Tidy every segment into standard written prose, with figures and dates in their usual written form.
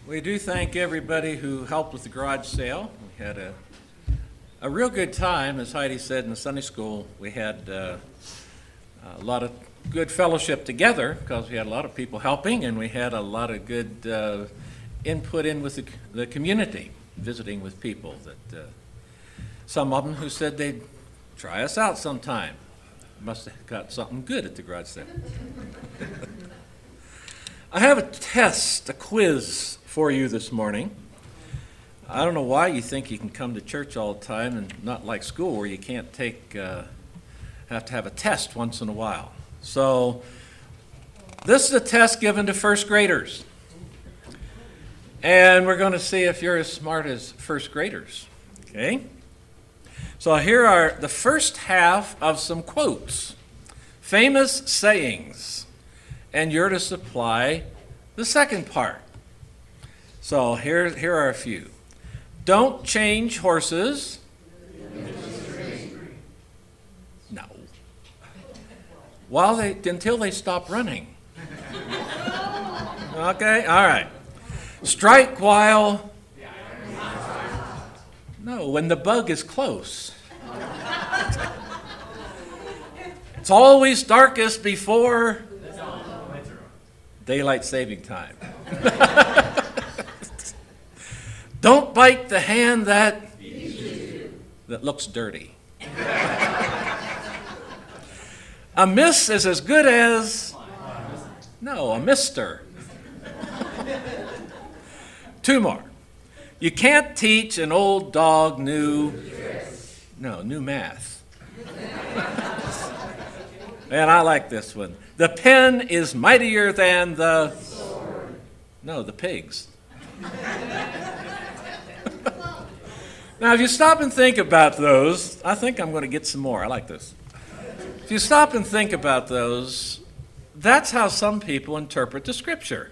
We do thank everybody who helped with the garage sale. We had a real good time, as Heidi said in the Sunday school. We had a lot of good fellowship together because we had a lot of people helping, and we had a lot of good input in with the community, visiting with people. That some of them who said they'd try us out sometime. Must have got something good at the garage sale. I have a test, a quiz for you this morning. I don't know why you think you can come to church all the time and not like school, where you can't have to have a test once in a while. So this is a test given to first graders. And we're going to see if you're as smart as first graders. Okay? So here are the first half of some quotes, famous sayings, and you're to supply the second part. So here are a few. Don't change horses. No. Until they stop running. Okay, all right. Strike while. No, when the bug is close. It's always darkest before daylight saving time. Don't bite the hand that looks dirty. A miss is as good as a mister. Two more. You can't teach an old dog new math. And I like this one. The pen is mightier than the pigs. Now, if you stop and think about those, I think I'm going to get some more. I like this. If you stop and think about those, that's how some people interpret the Scripture.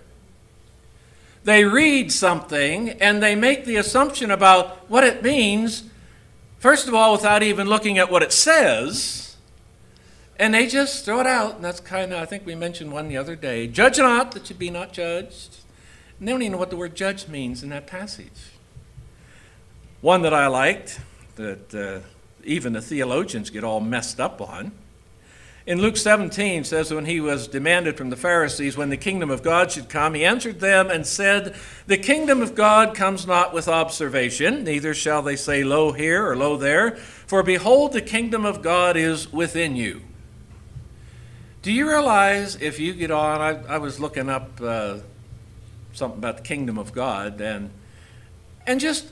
They read something and they make the assumption about what it means, first of all, without even looking at what it says, and they just throw it out. And that's kind of, I think we mentioned one the other day. Judge not, that you be not judged. And they don't even know what the word judge means in that passage. One that I liked, that even the theologians get all messed up on. In Luke 17, it says, when he was demanded from the Pharisees when the kingdom of God should come, he answered them and said, the kingdom of God comes not with observation, neither shall they say, lo here or lo there, for behold, the kingdom of God is within you. Do you realize if you get on, I was looking up something about the kingdom of God, and just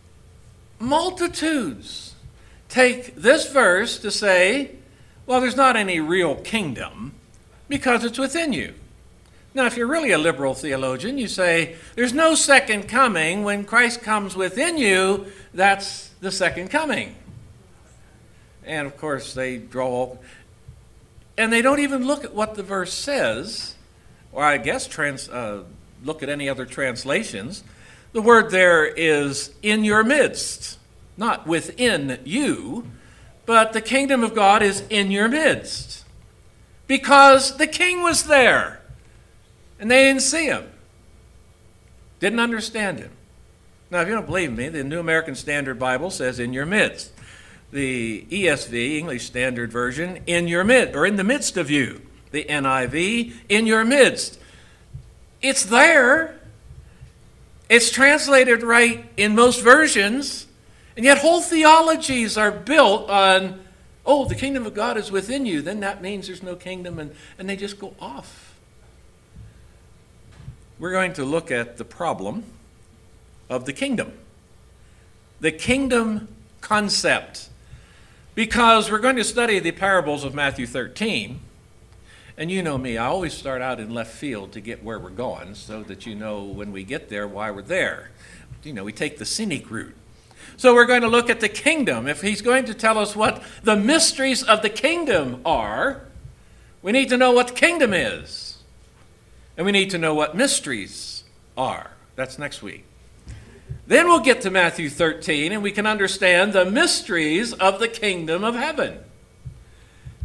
multitudes take this verse to say, well, there's not any real kingdom because it's within you. Now, if you're really a liberal theologian, you say, there's no second coming. When Christ comes within you, that's the second coming. And, of course, they draw, and they don't even look at what the verse says, or I guess look at any other translations. The word there is in your midst, not within you, but the kingdom of God is in your midst. Because the king was there, and they didn't see him, didn't understand him. Now, if you don't believe me, the New American Standard Bible says in your midst. The ESV, English Standard Version, in your midst, or in the midst of you. The NIV, in your midst. It's there. It's translated right in most versions, and yet whole theologies are built on, the kingdom of God is within you, then that means there's no kingdom, and they just go off. We're going to look at the problem of the kingdom concept, because we're going to study the parables of Matthew 13. And you know me, I always start out in left field to get where we're going so that you know when we get there why we're there. We take the scenic route. So we're going to look at the kingdom. If he's going to tell us what the mysteries of the kingdom are, we need to know what the kingdom is. And we need to know what mysteries are. That's next week. Then we'll get to Matthew 13 and we can understand the mysteries of the kingdom of heaven.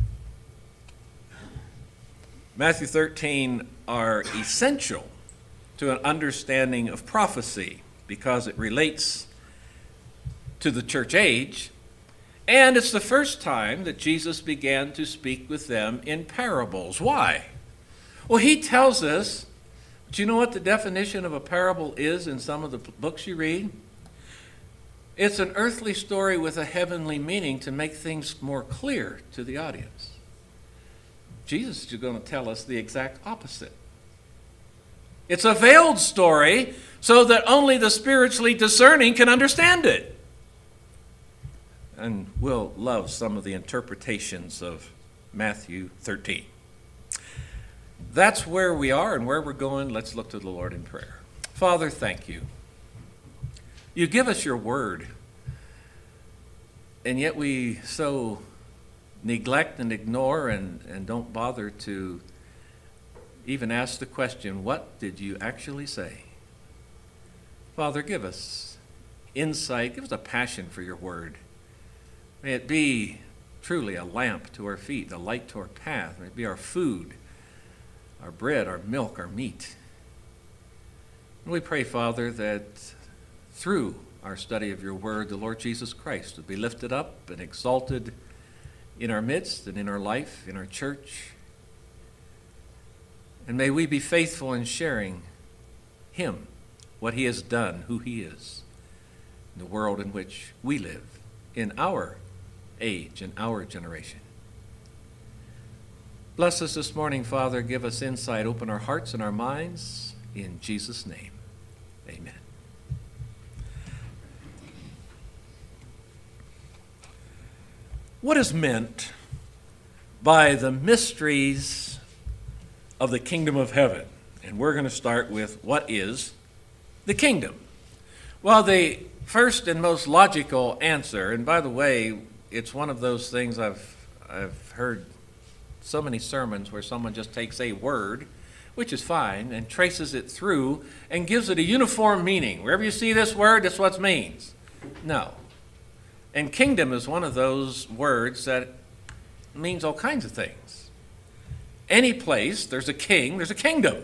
Matthew 13 are essential to an understanding of prophecy because it relates to the church age. And it's the first time that Jesus began to speak with them in parables. Why? Well, he tells us, do you know what the definition of a parable is in some of the books you read? It's an earthly story with a heavenly meaning to make things more clear to the audience. Jesus is going to tell us the exact opposite. It's a veiled story so that only the spiritually discerning can understand it. And we'll love some of the interpretations of Matthew 13. That's where we are and where we're going. Let's look to the Lord in prayer. Father, thank you. You give us your word, and yet we so neglect and ignore and don't bother to even ask the question, what did you actually say? Father, give us insight, give us a passion for your word. May it be truly a lamp to our feet, a light to our path. May it be our food, our bread, our milk, our meat. And we pray, Father, that through our study of your word, the Lord Jesus Christ would be lifted up and exalted in our midst and in our life, in our church. And may we be faithful in sharing him, what he has done, who he is, in the world in which we live, in our age, in our generation. Bless us this morning, Father. Give us insight. Open our hearts and our minds. In Jesus' name, amen. What is meant by the mysteries of the kingdom of heaven? And we're going to start with what is the kingdom? Well, the first and most logical answer, and by the way, it's one of those things I've heard so many sermons where someone just takes a word, which is fine, and traces it through and gives it a uniform meaning. Wherever you see this word, that's what it means. No. And kingdom is one of those words that means all kinds of things. Any place there's a king, there's a kingdom.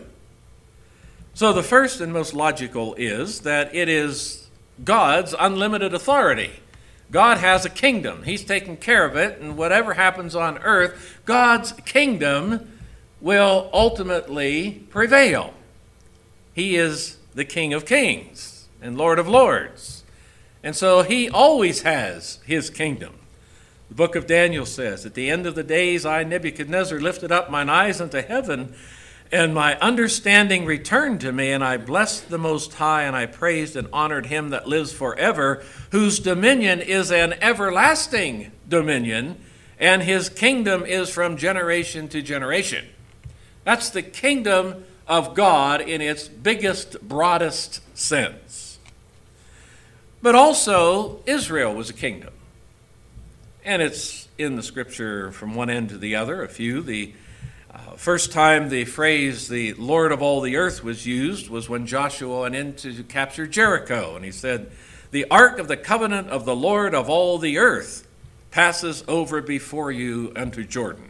So the first and most logical is that it is God's unlimited authority. God has a kingdom. He's taking care of it, and whatever happens on earth, God's kingdom will ultimately prevail. He is the King of Kings and Lord of Lords. And so he always has his kingdom. The book of Daniel says, at the end of the days, I, Nebuchadnezzar, lifted up mine eyes unto heaven, and my understanding returned to me, and I blessed the Most High, and I praised and honored him that lives forever, whose dominion is an everlasting dominion, and his kingdom is from generation to generation. That's the kingdom of God in its biggest, broadest sense. But also, Israel was a kingdom. And it's in the scripture from one end to the other, a few. The first time the phrase, the Lord of all the earth, was used was when Joshua went in to capture Jericho. And he said, the ark of the covenant of the Lord of all the earth passes over before you unto Jordan.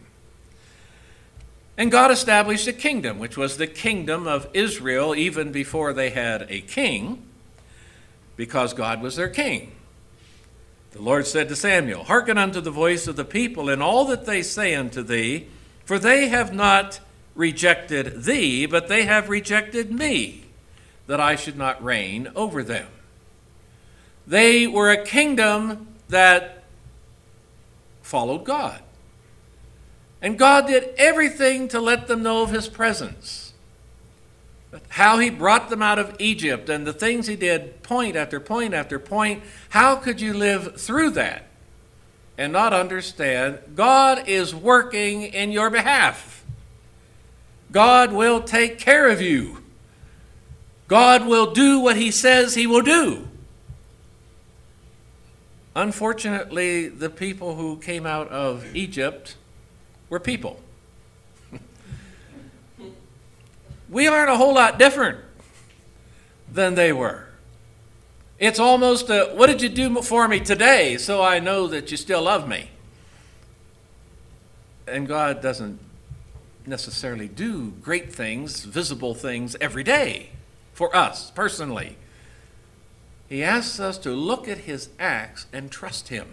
And God established a kingdom, which was the kingdom of Israel even before they had a king, because God was their king. The Lord said to Samuel, hearken unto the voice of the people in all that they say unto thee, for they have not rejected thee, but they have rejected me, that I should not reign over them. They were a kingdom that followed God. And God did everything to let them know of his presence. How he brought them out of Egypt and the things he did, point after point after point. How could you live through that and not understand God is working in your behalf? God will take care of you. God will do what he says he will do. Unfortunately, the people who came out of Egypt were people. We aren't a whole lot different than they were. It's almost a, what did you do for me today so I know that you still love me? And God doesn't necessarily do great things, visible things every day. for us personally. He asks us to look at his acts and trust him.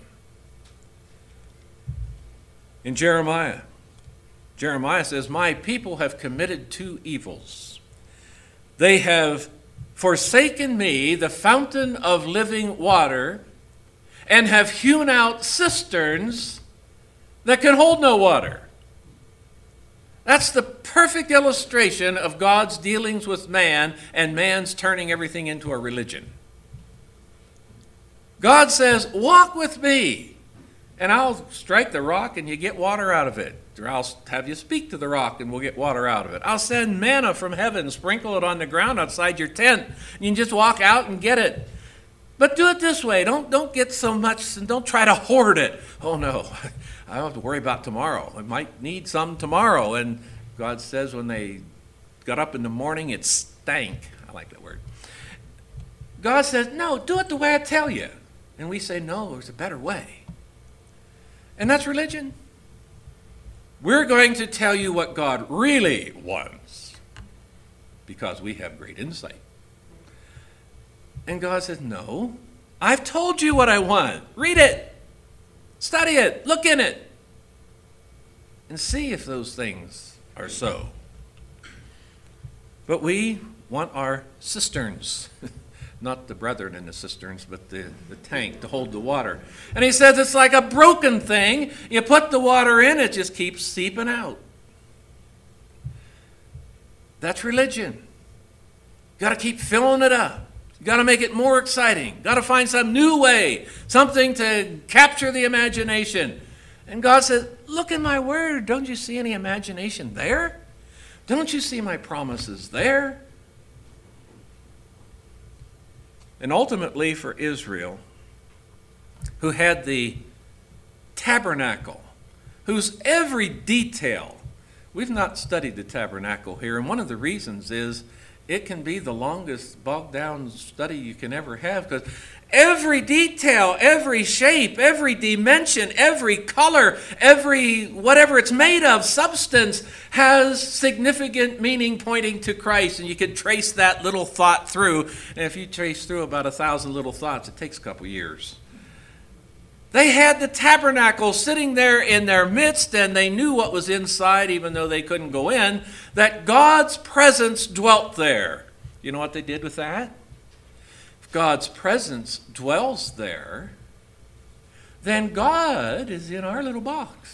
In Jeremiah says, "My people have committed two evils. They have forsaken me, the fountain of living water, and have hewn out cisterns that can hold no water." That's the perfect illustration of God's dealings with man and man's turning everything into a religion. God says, "Walk with me, and I'll strike the rock and you get water out of it. Or I'll have you speak to the rock and we'll get water out of it. I'll send manna from heaven, sprinkle it on the ground outside your tent. You can just walk out and get it. But do it this way. Don't get so much and don't try to hoard it. Oh no, I don't have to worry about tomorrow. I might need some tomorrow." And God says when they got up in the morning, it stank. I like that word. God says, "No, do it the way I tell you." And we say, "No, there's a better way." And that's religion. We're going to tell you what God really wants because we have great insight. And God says, "No, I've told you what I want. Read it, study it, look in it, and see if those things are so." But we want our cisterns. Not the brethren in the cisterns, but the tank to hold the water. And he says it's like a broken thing. You put the water in, it just keeps seeping out. That's religion. Got to keep filling it up. Got to make it more exciting. Got to find some new way, something to capture the imagination. And God says, "Look in my word. Don't you see any imagination there? Don't you see my promises there?" And ultimately for Israel, who had the tabernacle, whose every detail, we've not studied the tabernacle here, and one of the reasons is it can be the longest bogged down study you can ever have, because every detail, every shape, every dimension, every color, every whatever it's made of, substance, has significant meaning pointing to Christ. And you can trace that little thought through. And if you trace through about 1,000 little thoughts, it takes a couple years. They had the tabernacle sitting there in their midst, and they knew what was inside, even though they couldn't go in, that God's presence dwelt there. You know what they did with that? If God's presence dwells there, then God is in our little box.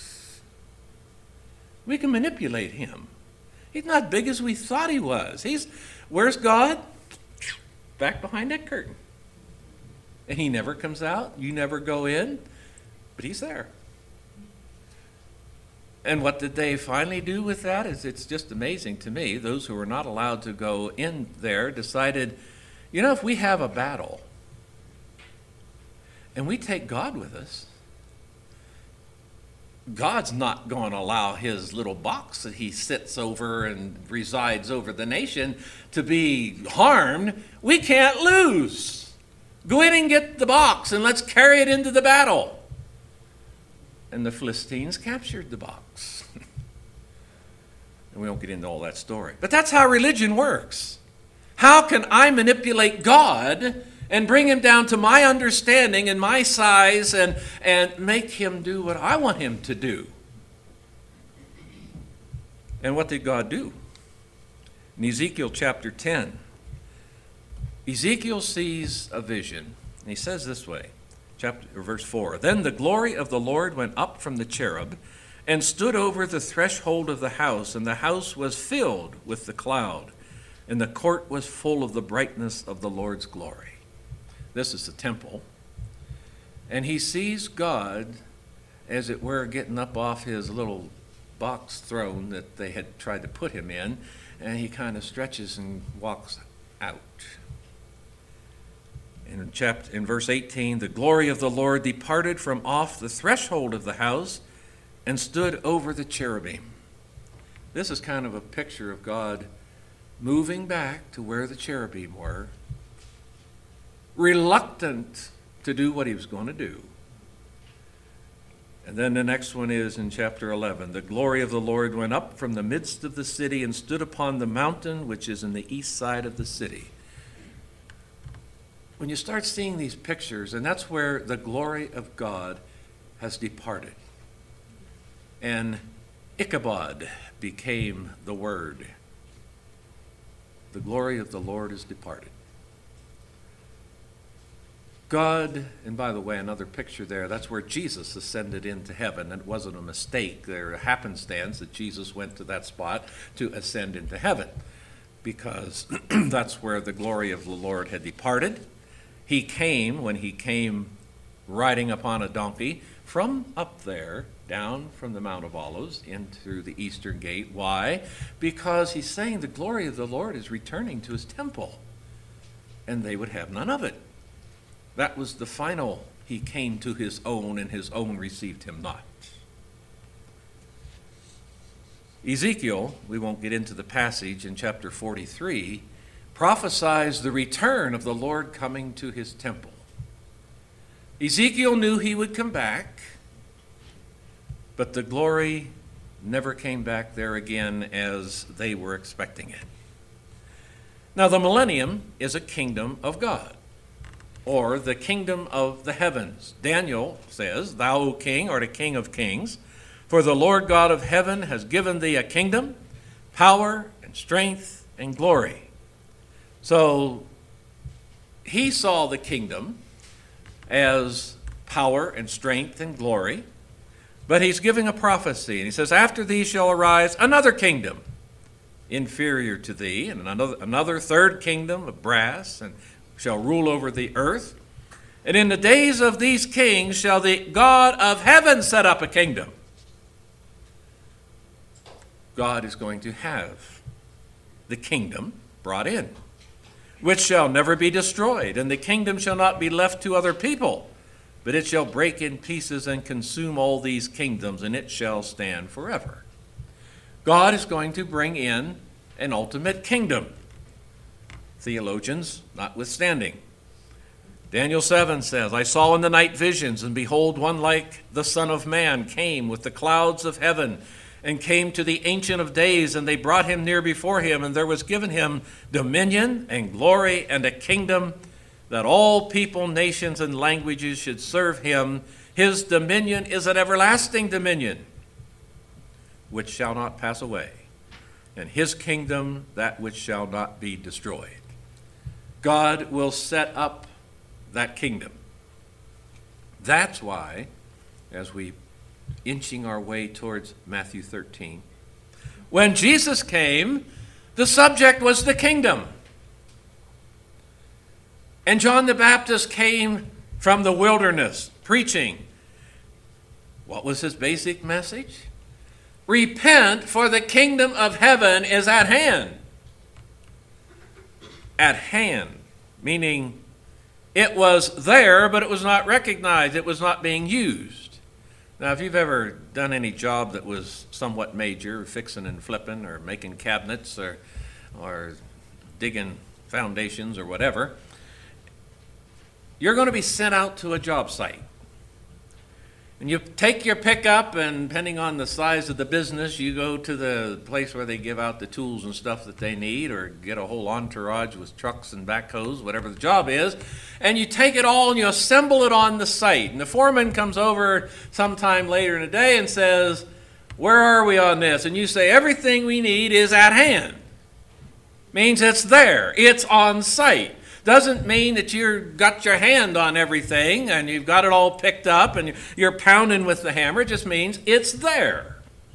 We can manipulate him. He's not big as we thought he was. Where's God? Back behind that curtain. And he never comes out. You never go in. But he's there. And what did they finally do with that? It's just amazing to me. Those who were not allowed to go in there decided, if we have a battle and we take God with us, God's not going to allow his little box that he sits over and resides over the nation to be harmed. We can't lose. Go in and get the box and let's carry it into the battle. And the Philistines captured the box. And we won't get into all that story. But that's how religion works. How can I manipulate God and bring him down to my understanding and my size and make him do what I want him to do? And what did God do? In Ezekiel chapter 10, Ezekiel sees a vision. And he says this way, verse 4, "Then the glory of the Lord went up from the cherub and stood over the threshold of the house, and the house was filled with the cloud, and the court was full of the brightness of the Lord's glory." This is the temple. And he sees God, as it were, getting up off his little box throne that they had tried to put him in, and he kind of stretches and walks out. In verse 18, "The glory of the Lord departed from off the threshold of the house and stood over the cherubim." This is kind of a picture of God moving back to where the cherubim were, reluctant to do what he was going to do. And then the next one is in chapter 11. "The glory of the Lord went up from the midst of the city and stood upon the mountain which is in the east side of the city." when you start seeing these pictures, and that's where the glory of God has departed. And Ichabod became the word. The glory of the Lord is departed. God, and by the way, another picture there, that's where Jesus ascended into heaven. It wasn't a mistake. There a happenstance that Jesus went to that spot to ascend into heaven, because that's where the glory of the Lord had departed. He came, when he came riding upon a donkey, from up there, down from the Mount of Olives into the eastern gate. Why? Because he's saying the glory of the Lord is returning to his temple, and they would have none of it. That was the final. He came to his own, and his own received him not. Ezekiel, we won't get into the passage, in chapter 43, prophesies the return of the Lord coming to his temple. Ezekiel knew he would come back, but the glory never came back there again as they were expecting it. Now, the millennium is a kingdom of God, or the kingdom of the heavens. Daniel says, "Thou, O king, art a king of kings, for the Lord God of heaven has given thee a kingdom, power, and strength, and glory." So he saw the kingdom as power and strength and glory, but he's giving a prophecy, and he says, "After thee shall arise another kingdom inferior to thee, and another third kingdom of brass, and shall rule over the earth. And in the days of these kings shall the God of heaven set up a kingdom." God is going to have the kingdom brought in, which shall never be destroyed, and the kingdom shall not be left to other people, but it shall break in pieces and consume all these kingdoms, and it shall stand forever. God is going to bring in an ultimate kingdom, theologians notwithstanding. Daniel 7 says, "I saw in the night visions, and behold, one like the Son of Man came with the clouds of heaven, and came to the Ancient of Days, and they brought him near before him, and there was given him dominion and glory and a kingdom, that all people, nations, and languages should serve him. His dominion is an everlasting dominion, which shall not pass away, and his kingdom that which shall not be destroyed." God will set up that kingdom. That's why, as we inching our way towards Matthew 13, when Jesus came, the subject was the kingdom. And John the Baptist came from the wilderness preaching. What was his basic message? Repent, for the kingdom of heaven is at hand. At hand, meaning it was there, but it was not recognized. It was not being used. Now, if you've ever done any job that was somewhat major, fixing and flipping, or making cabinets, or digging foundations, or whatever, you're going to be sent out to a job site. And you take your pickup, and depending on the size of the business, you go to the place where they give out the tools and stuff that they need, or get a whole entourage with trucks and backhoes, whatever the job is, and you take it all and you assemble it on the site. And the foreman comes over sometime later in the day and says, "Where are we on this?" And you say, "Everything we need is at hand." Means it's there. It's on site. Doesn't mean that you've got your hand on everything and you've got it all picked up and you're pounding with the hammer. It just means it's there.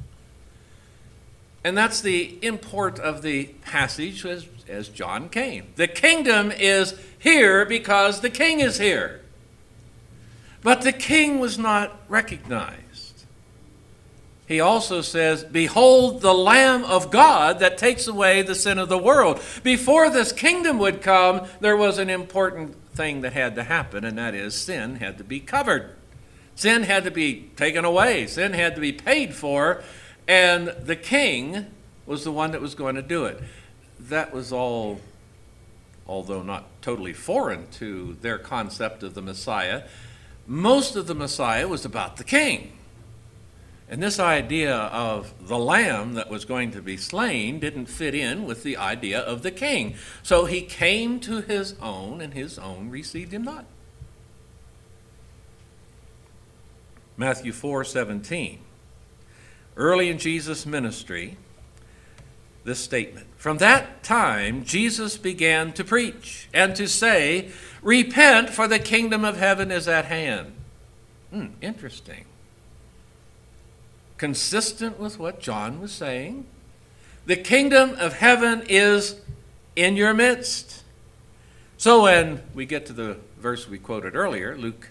And that's the import of the passage as John came. The kingdom is here because the king is here. But the king was not recognized. He also says, "Behold the Lamb of God that takes away the sin of the world." Before this kingdom would come, there was an important thing that had to happen, and that is sin had to be covered. Sin had to be taken away. Sin had to be paid for, and the king was the one that was going to do it. That was all, although not totally foreign to their concept of the Messiah. Most of the Messiah was about the king. And this idea of the lamb that was going to be slain didn't fit in with the idea of the king. So he came to his own, and his own received him not. Matthew 4:17. Early in Jesus' ministry, this statement. From that time, Jesus began to preach and to say, "Repent, for the kingdom of heaven is at hand." Interesting. Consistent with what John was saying. The kingdom of heaven is in your midst. So when we get to the verse we quoted earlier, Luke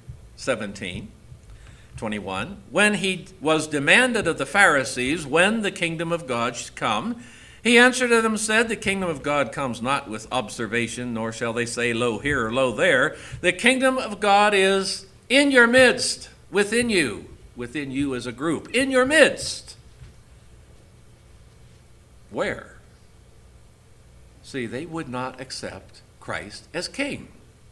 17:21, when he was demanded of the Pharisees when the kingdom of God should come, he answered them and said, "The kingdom of God comes not with observation, nor shall they say, lo here or lo there. The kingdom of God is in your midst, within you as a group, in your midst." Where? See, they would not accept Christ as king.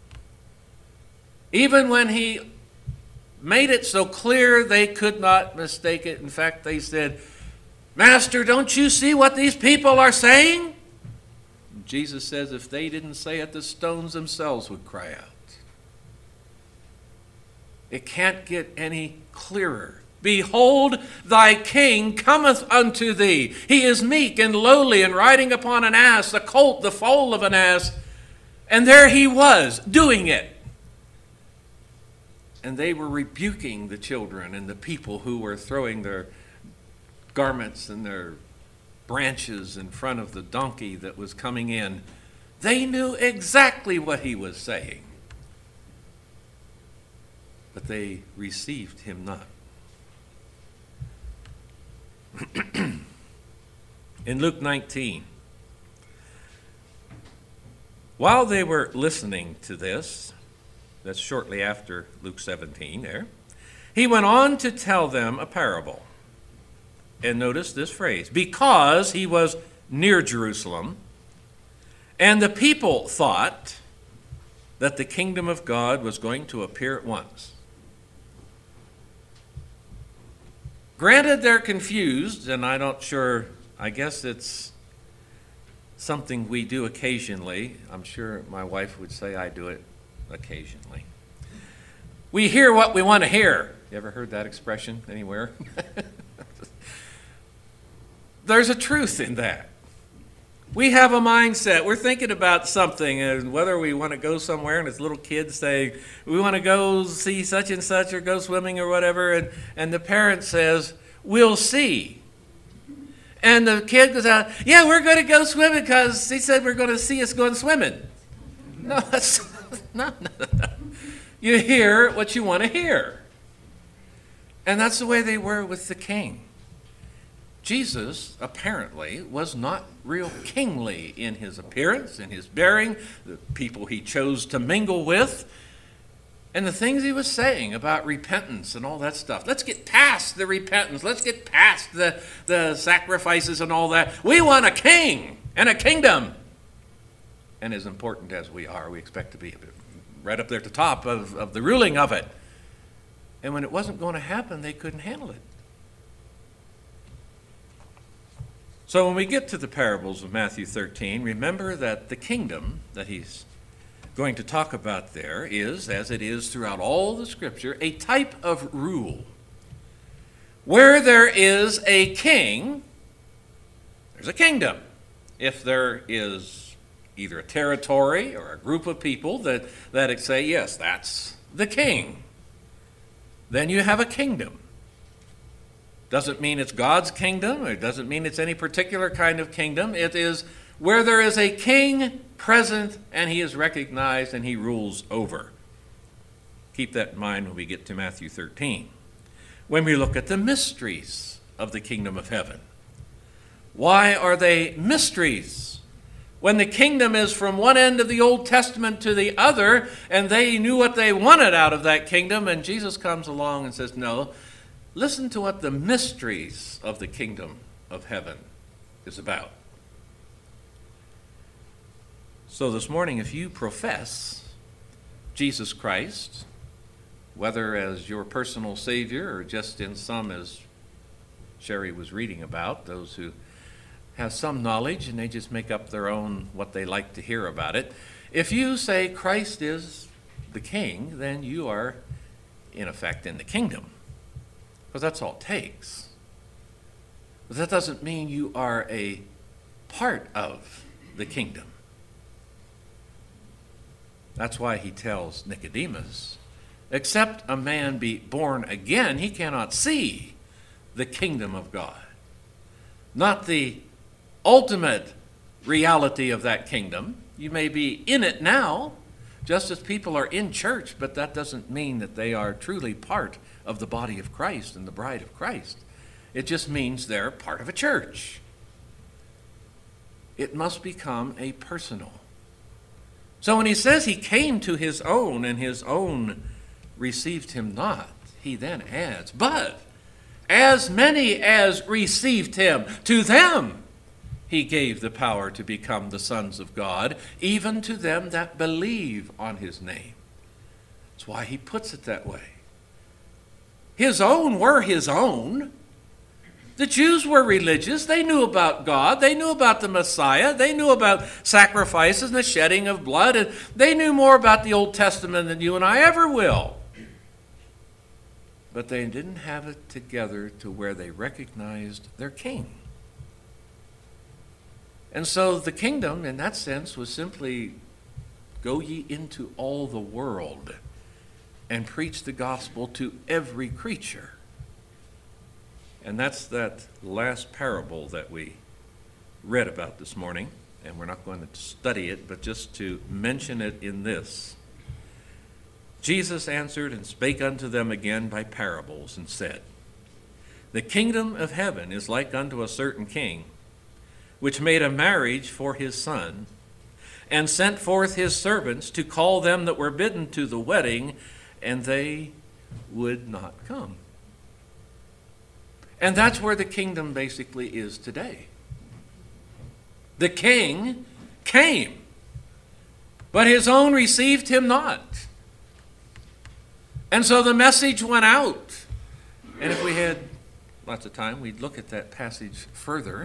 Even when he made it so clear they could not mistake it. In fact, they said, "Master, don't you see what these people are saying?" Jesus says if they didn't say it, the stones themselves would cry out. It can't get any clearer. "Behold, thy king cometh unto thee. He is meek and lowly and riding upon an ass, a colt, the foal of an ass." And there he was, doing it. And they were rebuking the children and the people who were throwing their garments and their branches in front of the donkey that was coming in. They knew exactly what he was saying. But they received him not. In Luke 19, while they were listening to this, that's shortly after Luke 17 there, he went on to tell them a parable. And notice this phrase, because he was near Jerusalem, and the people thought that the kingdom of God was going to appear at once. Granted, they're confused, and I guess it's something we do occasionally. I'm sure my wife would say I do it occasionally. We hear what we want to hear. You ever heard that expression anywhere? There's a truth in that. We have a mindset. We're thinking about something, and whether we want to go somewhere, and it's little kids saying, "We want to go see such and such or go swimming or whatever," and the parent says, "We'll see." And the kid goes out, "Yeah, we're going to go swimming because he said we're going to see us going swimming." No, that's no. You hear what you want to hear. And that's the way they were with the king. Jesus, apparently, was not real kingly in his appearance, in his bearing, the people he chose to mingle with, and the things he was saying about repentance and all that stuff. Let's get past the repentance. Let's get past the sacrifices and all that. We want a king and a kingdom. And as important as we are, we expect to be right up there at the top of the ruling of it. And when it wasn't going to happen, they couldn't handle it. So when we get to the parables of Matthew 13, remember that the kingdom that he's going to talk about there is, as it is throughout all the Scripture, a type of rule. Where there is a king, there's a kingdom. If there is either a territory or a group of people that say, yes, that's the king, then you have a kingdom. Doesn't mean it's God's kingdom, or it doesn't mean it's any particular kind of kingdom. It is where there is a king present and he is recognized and he rules over. Keep that in mind when we get to Matthew 13. When we look at the mysteries of the kingdom of heaven. Why are they mysteries? When the kingdom is from one end of the Old Testament to the other, and they knew what they wanted out of that kingdom, and Jesus comes along and says, no, listen to what the mysteries of the kingdom of heaven is about. So this morning, if you profess Jesus Christ, whether as your personal Savior or just in some as Sherry was reading about, those who have some knowledge and they just make up their own what they like to hear about it. If you say Christ is the king, then you are in effect in the kingdom, because that's all it takes. But that doesn't mean you are a part of the kingdom. That's why he tells Nicodemus, except a man be born again, he cannot see the kingdom of God. Not the ultimate reality of that kingdom. You may be in it now, just as people are in church, but that doesn't mean that they are truly part of the body of Christ and the bride of Christ. It just means they're part of a church. It must become a personal. So when he says he came to his own and his own received him not, he then adds, but as many as received him, to them he gave the power to become the sons of God, even to them that believe on his name. That's why he puts it that way. His own were his own. The Jews were religious. They knew about God. They knew about the Messiah. They knew about sacrifices and the shedding of blood. And they knew more about the Old Testament than you and I ever will. But they didn't have it together to where they recognized their king. And so the kingdom, in that sense, was simply, go ye into all the world and preach the gospel to every creature. And that's that last parable that we read about this morning. And we're not going to study it, but just to mention it in this. Jesus answered and spake unto them again by parables, and said, the kingdom of heaven is like unto a certain king, which made a marriage for his son, and sent forth his servants to call them that were bidden to the wedding, and they would not come. And that's where the kingdom basically is today. The king came, but his own received him not. And so the message went out. And if we had lots of time, we'd look at that passage further.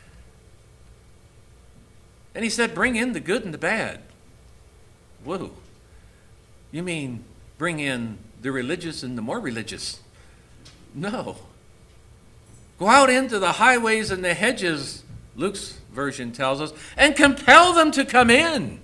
And he said, bring in the good and the bad. Whoa. You mean bring in the religious and the more religious? No. Go out into the highways and the hedges, Luke's version tells us, and compel them to come in.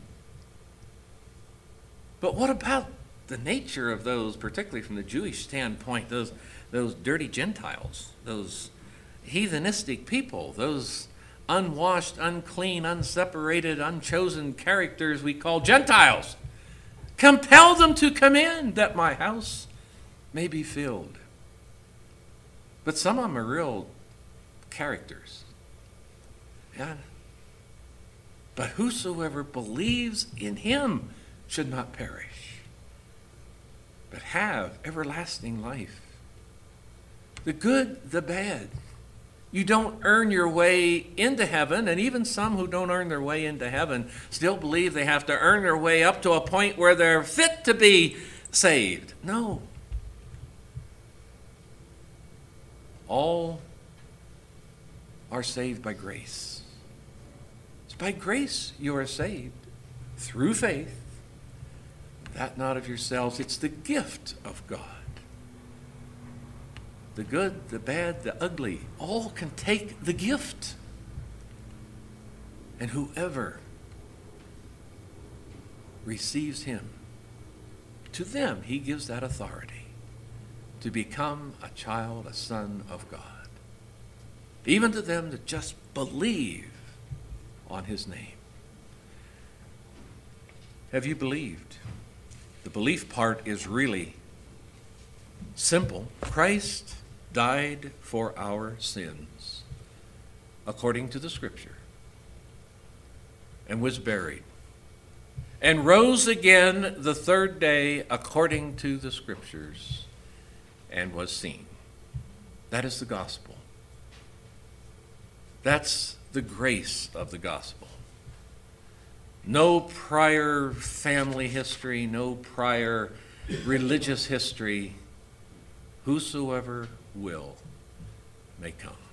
But what about the nature of those, particularly from the Jewish standpoint, those dirty Gentiles, those heathenistic people, those unwashed, unclean, unseparated, unchosen characters we call Gentiles? Compel them to come in, that my house may be filled. But some of them are real characters. Yeah. But whosoever believes in him should not perish, but have everlasting life. The good, the bad. You don't earn your way into heaven, and even some who don't earn their way into heaven still believe they have to earn their way up to a point where they're fit to be saved. No. All are saved by grace. It's by grace you are saved, through faith, that not of yourselves. It's the gift of God. The good, the bad, the ugly, all can take the gift. And whoever receives him, to them he gives that authority to become a child, a son of God. Even to them that just believe on his name. Have you believed? The belief part is really simple. Christ died for our sins, according to the Scripture, and was buried, and rose again the third day, according to the Scriptures, and was seen. That is the gospel. That's the grace of the gospel. No prior family history, no prior religious history. Whosoever will may come.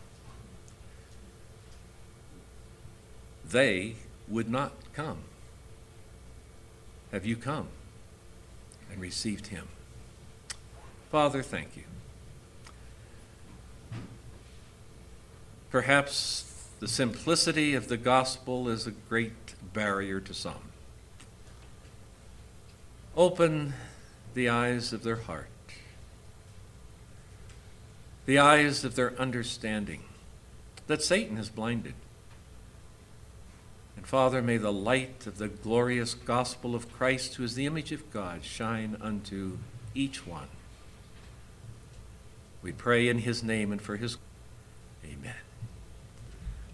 they would not come. Have you come and received him? Father, thank you. Perhaps the simplicity of the gospel is a great barrier to some. Open the eyes of their heart, the eyes of their understanding that Satan has blinded. And Father, may the light of the glorious gospel of Christ, who is the image of God, shine unto each one. We pray in his name and for his. Amen.